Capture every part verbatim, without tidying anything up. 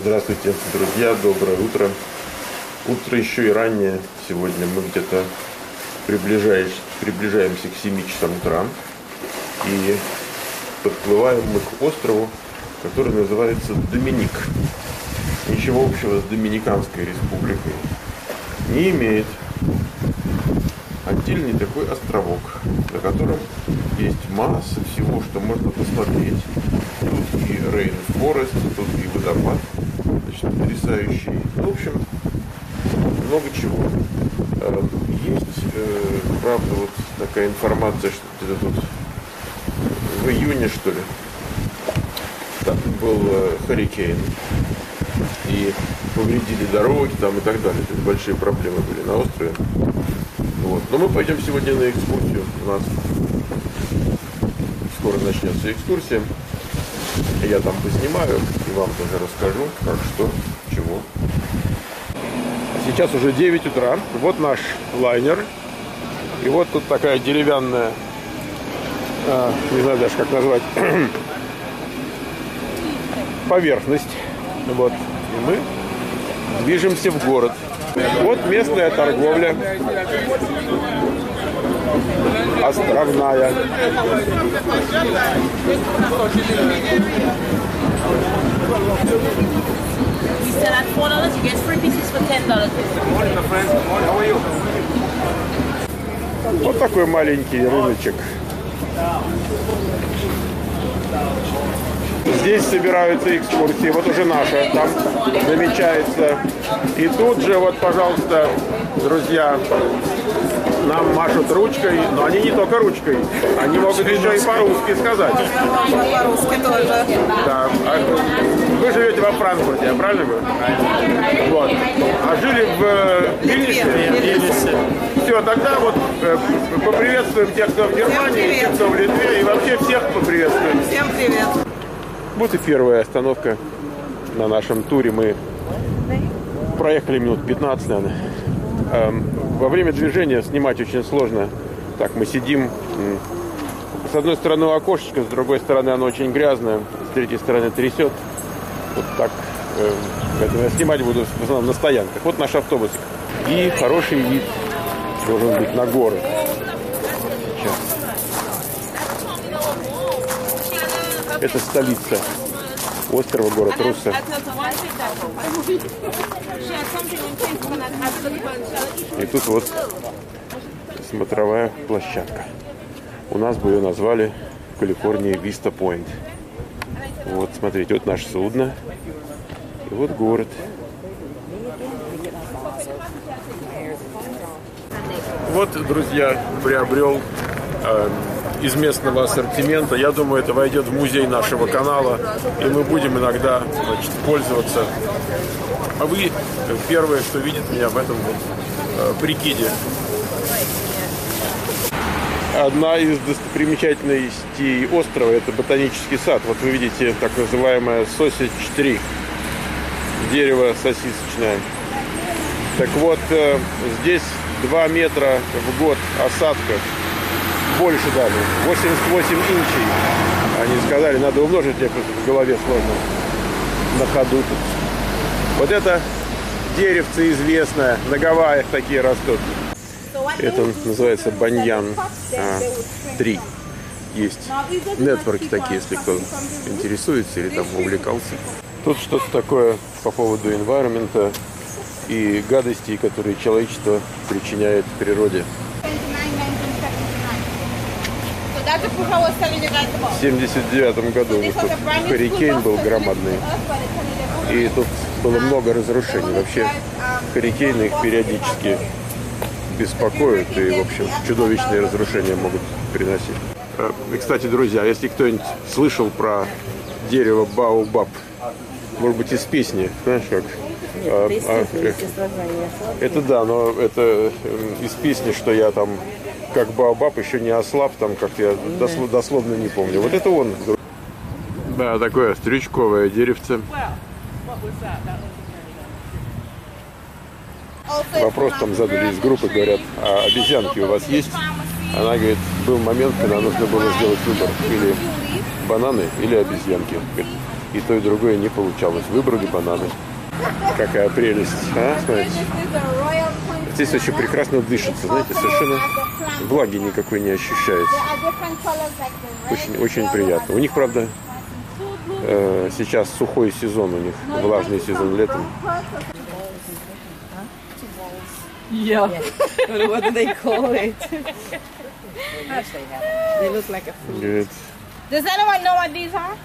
Здравствуйте, друзья, доброе утро. Утро еще и раннее. Сегодня мы где-то приближаемся к семи часам утра. И подплываем мы к острову, который называется Доминик. Ничего общего с Доминиканской республикой не имеет. Отдельный такой островок, на котором есть масса всего, что можно посмотреть. Тут и рейнфорест, тут и водопад, значит, потрясающий. В общем, много чего. Есть, правда, вот такая информация, что где-то тут в июне, что ли, там был хуррикейн. И повредили дороги там и так далее. То есть большие проблемы были на острове. Вот. Но мы пойдем сегодня на экскурсию. У нас скоро начнется экскурсия. Я там поснимаю и вам тоже расскажу, как, что, чего. Сейчас уже девять утра. Вот наш лайнер. И вот тут такая деревянная, а, не знаю даже как назвать, поверхность. Вот. И мы движемся в город. Вот местная торговля. Островная. Вот такой маленький рыночек. Здесь собираются экскурсии. Вот уже наша там намечается. И тут же, вот, пожалуйста, друзья, нам машут ручкой, но они не только ручкой, они могут еще и по-русски сказать. По-русски тоже. Да. Вы живете во Франкфурте, я правильно говорю? Вот. А жили в Вильнюсе? Вильнюсе. Все, тогда вот поприветствуем тех, кто в Германии, тех, кто в Литве, и вообще всех поприветствуем. Всем привет. Вот и первая остановка на нашем туре. Мы проехали минут пятнадцать, наверное. Во время движения снимать очень сложно. Так, мы сидим. С одной стороны окошечко, с другой стороны оно очень грязное, с третьей стороны трясет. Вот так. Поэтому я снимать буду в основном на стоянках. Вот наш автобусик. И хороший вид должен быть на горы. Сейчас. Это столица острова, город Русса. И тут вот смотровая площадка. У нас бы ее назвали в Калифорнии Виста Пойнт. Вот, смотрите, вот наше судно. И вот город. Вот, друзья, приобрел э, из местного ассортимента. Я думаю, это войдет в музей нашего канала, и мы будем иногда, значит, пользоваться. А вы первое, кто видит меня в этом вот, э, прикиде. Одна из достопримечательностей острова — это ботанический сад. Вот вы видите так называемое Sausage Tree, дерево сосисочное. Так вот, э, здесь два метра в год осадка. Больше дали. восемьдесят восемь инчей. Они сказали, надо умножить, мне в голове сложно. На ходу тут. Вот это деревце известное. На Гавайях такие растут. Это называется баньян три. Есть нетворки такие, если кто интересуется или там увлекался. Тут что-то такое по поводу environment и гадостей, которые человечество причиняет природе. В семьдесят девятом году вот тут хуррикейн был громадный. И тут было много разрушений. Вообще хуррикейны их периодически беспокоят. И, в общем, чудовищные разрушения могут приносить. И, кстати, друзья, если кто-нибудь слышал про дерево Баобаб, может быть, из песни, знаешь, как? А, а, это да, но это из песни, что я там как Баобаб еще не ослаб, там как я дослов, дословно не помню. Вот это он. Да, такое стрючковое деревце. Вопрос там задали из группы, говорят, а обезьянки у вас есть? Она говорит, был момент, когда нужно было сделать выбор, или бананы, или обезьянки. Говорит, и то, и другое не получалось. Выбрали бананы. Какая прелесть, а? Смотрите. Здесь очень прекрасно дышится, знаете, совершенно влаги никакой не ощущается. Очень, очень приятно. У них, правда, э, сейчас сухой сезон у них, влажный сезон летом. Yeah. What do they call it? They look like a fruit. Good. Does anyone know what these are?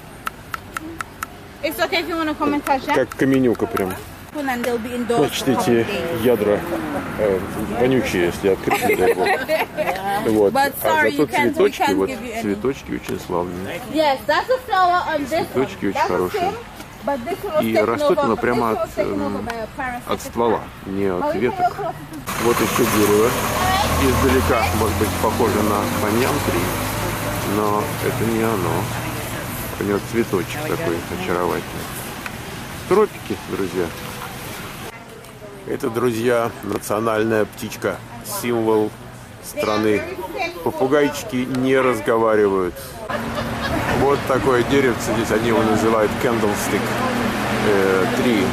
It's okay if you want to come and touch them. Как каменюка прям. And they'll be indoors. Значит, эти ядра э, вонючие, если открыть, не дай бог. Вот. But А sorry, зато you can't- we цветочки, can't вот give you any. цветочки очень славные. Yes, that's a flower on this one. Цветочки очень That's the хорошие. same, but this one was И taken растут over- оно this прямо one was от, taken эм, over by a parasitic от ствола, plant. не But от we веток. can go closer to- Вот еще дерево. Издалека, может быть, похоже на баньян-три, но это не оно. У него цветочек такой очаровательный. Тропики, друзья. Это, друзья, национальная птичка, символ страны. Попугайчики не разговаривают. Вот такое деревце, здесь они его называют candlestick, э, три,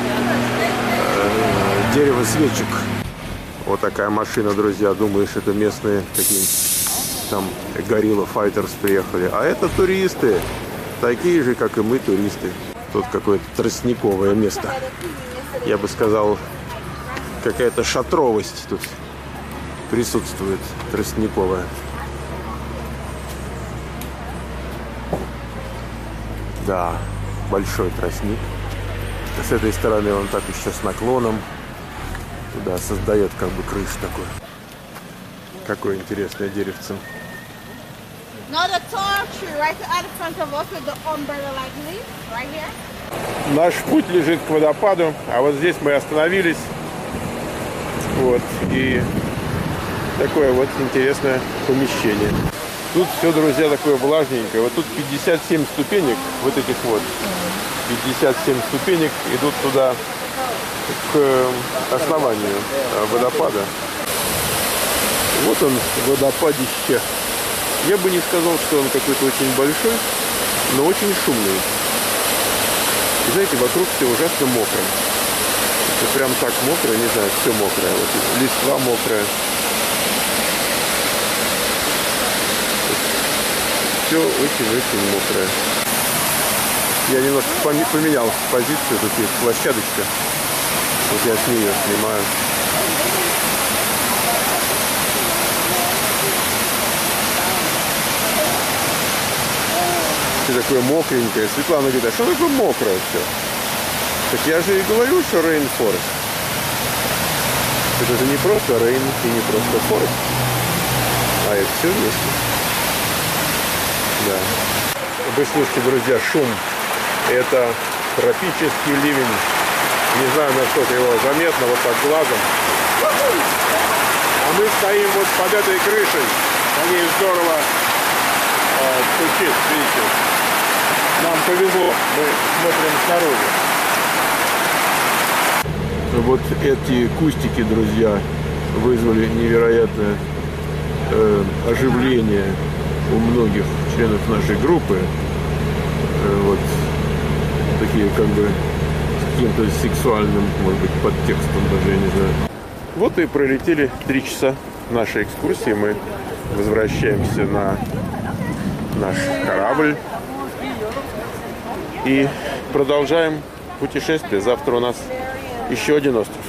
э, дерево свечек. Вот такая машина, друзья, думаешь, это местные какие-нибудь там горилла файтерс приехали. А это туристы, такие же, как и мы, туристы. Тут какое-то тростниковое место. Я бы сказал, какая-то шатровость тут присутствует, тростниковая. Да, большой тростник. С этой стороны он так еще с наклоном. Туда создает как бы крышу такую. Какое интересное деревце. No, the tall tree right at the front of us with the umbrella-like leaf, right here. Наш путь лежит к водопаду, а вот здесь мы остановились. Вот, и такое вот интересное помещение. Тут все, друзья, такое влажненькое. Вот тут пятьдесят семь ступенек, вот этих вот. пятьдесят семь ступенек идут туда, к основанию водопада. Вот он, водопадище. Я бы не сказал, что он какой-то очень большой, но очень шумный. И знаете, вокруг все ужасно мокро. Это прям так мокро, не знаю, все мокрое. Вот листва мокрая. Все очень-очень мокрое. Я немножко поменял позицию, тут есть площадочка. Вот я с нее снимаю. Все такое мокренькое. Светлана говорит, а что такое мокрое все? Так я же и говорю, что rainforest. Это же не просто rain и не просто forest, а это все вместе. Да. Вы слышите, друзья, шум. Это тропический ливень. Не знаю, насколько его заметно, вот так глазом. А мы стоим вот под этой крышей. По ней здорово э, стучит, видите. Нам повезло, мы смотрим снаружи. Вот эти кустики, друзья, вызвали невероятное э, оживление у многих членов нашей группы. Э, вот такие как бы с каким-то сексуальным, может быть, подтекстом даже, я не знаю. Вот и пролетели три часа нашей экскурсии. Мы возвращаемся на наш корабль и продолжаем путешествие. Завтра у нас еще один остров.